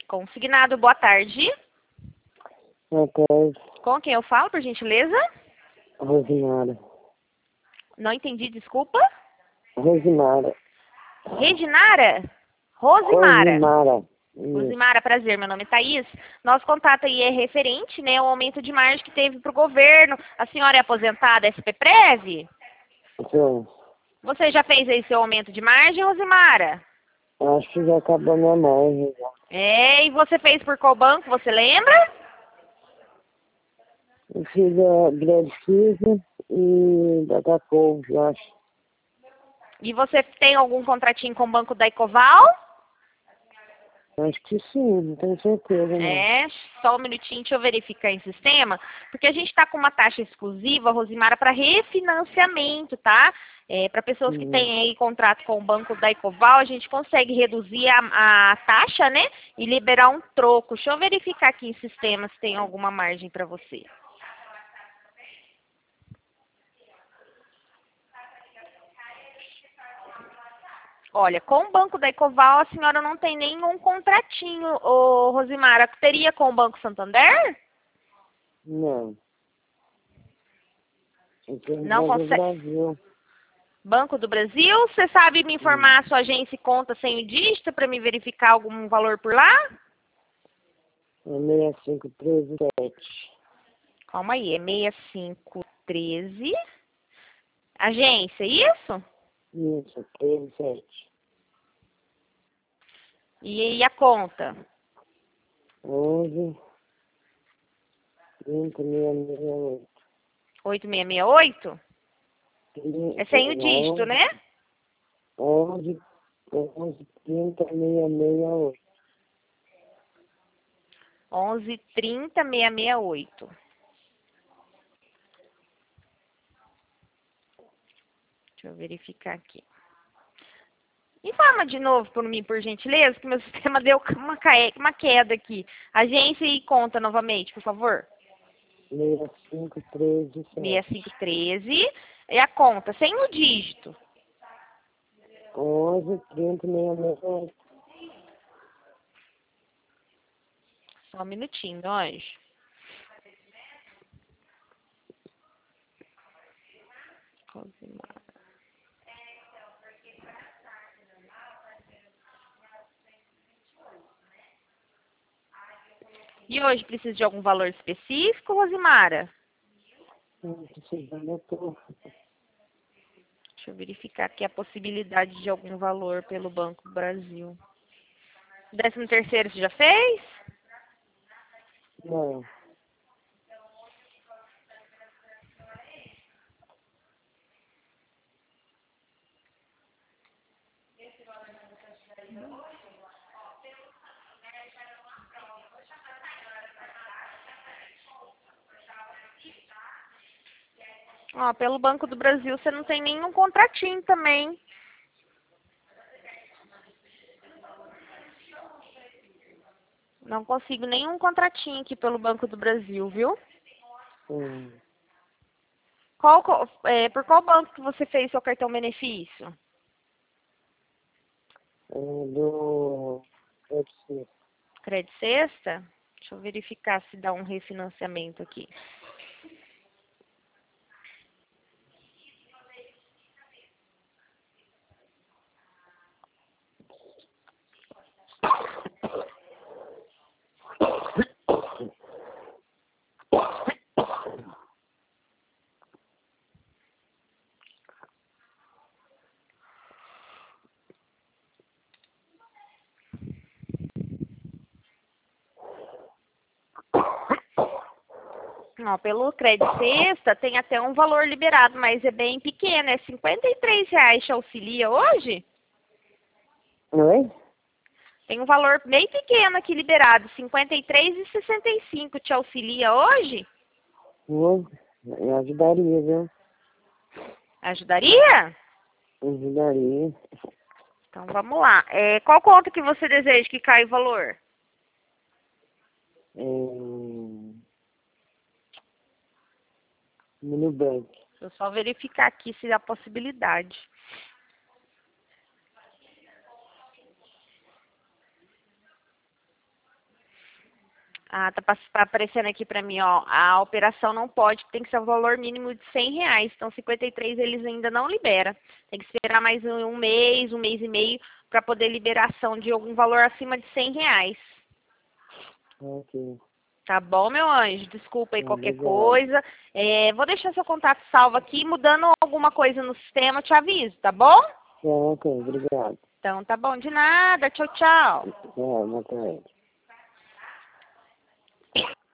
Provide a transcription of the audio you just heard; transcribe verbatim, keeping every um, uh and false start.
Consignado, boa tarde. Boa tarde, Com quem eu falo, por gentileza? Rosimara. Não entendi, desculpa. Rosimara. Reginara? Rosimara. Rosimara. Isso. Rosimara, prazer, meu nome é Thaís. Nosso contato aí é referente, né, ao aumento de margem que teve para o governo. A senhora é aposentada, S P Prev? Sim. Você já fez aí seu aumento de margem, Rosimara? Acho que já acabou minha margem. já. É, e você fez por qual banco, você lembra? Eu fiz a Grande Suzy e Datacom, eu acho. E você tem algum contratinho com o banco da Ecoval? Acho que sim, não tenho certeza, não. É, só um minutinho, deixa eu verificar em sistema, porque a gente está com uma taxa exclusiva, Rosimara, para refinanciamento, tá? É, para pessoas que Hum. têm aí contrato com o banco da Ecoval, a gente consegue reduzir a, a taxa, né? E liberar um troco. Deixa eu verificar aqui em sistema se tem alguma margem para você. Olha, com o banco da Ecoval, a senhora não tem nenhum contratinho, ô Rosimara. Teria com o Banco Santander? Não. Eu tenho Não Banco do consegue. Brasil. Banco do Brasil, você sabe me informar Hum. a sua agência e conta sem o dígito para me verificar algum valor por lá? É seis cinco três sete. Calma aí, é seis cinco um três. Agência, isso? Isso, três sete. E, e a conta? onze, trinta, seiscentos e sessenta e oito. oito seis seis oito? É sem o dígito, onze, né? onze, onze, trinta, seiscentos e sessenta e oito. onze trinta seiscentos e sessenta e oito. Deixa eu verificar aqui. Informa de novo por mim, por gentileza, que meu sistema deu uma, cae... uma queda aqui. Agência e conta novamente, por favor. seis cinco três seis sete. cinco um três. E a conta, sem o dígito. onze, trinta, seiscentos e sessenta e oito. Só um minutinho, anjo. Rosimara. E hoje precisa de algum valor específico, Rosimara? Não precisa, eu tô. Deixa eu verificar aqui a possibilidade de algum valor pelo Banco do Brasil. Décimo terceiro você já fez? Não. Ó, pelo Banco do Brasil você não tem nenhum contratinho também. Não consigo nenhum contratinho aqui pelo Banco do Brasil, viu? Hum. Qual, co- é, por qual banco que você fez seu cartão benefício? É do. Pode ser. Crédito Sexta? Deixa eu verificar se dá um refinanciamento aqui. Ó, pelo Crédito Sexta tem até um valor liberado, mas é bem pequeno, é cinquenta e três reais te auxilia hoje? Oi? Tem um valor bem pequeno aqui liberado, cinquenta e três reais e sessenta e cinco te auxilia hoje? Vou. Eu ajudaria, viu? Ajudaria? Ajudaria. Então vamos lá. É, qual conta que você deseja que caia o valor? É... No Nubank. Deixa eu só verificar aqui se há possibilidade. Ah, tá, pass- tá aparecendo aqui pra mim, ó. A operação não pode, tem que ser um valor mínimo de cem reais. Então, cinquenta e três eles ainda não liberam. Tem que esperar mais um, um mês, um mês e meio, para poder liberação de algum valor acima de cem reais. Ok. Tá bom, meu anjo? Desculpa aí qualquer Obrigado. coisa. É, vou deixar seu contato salvo aqui. Mudando alguma coisa no sistema, eu te aviso, tá bom? Ok, obrigado. Então, tá bom. De nada. Tchau, tchau. É, boa tarde.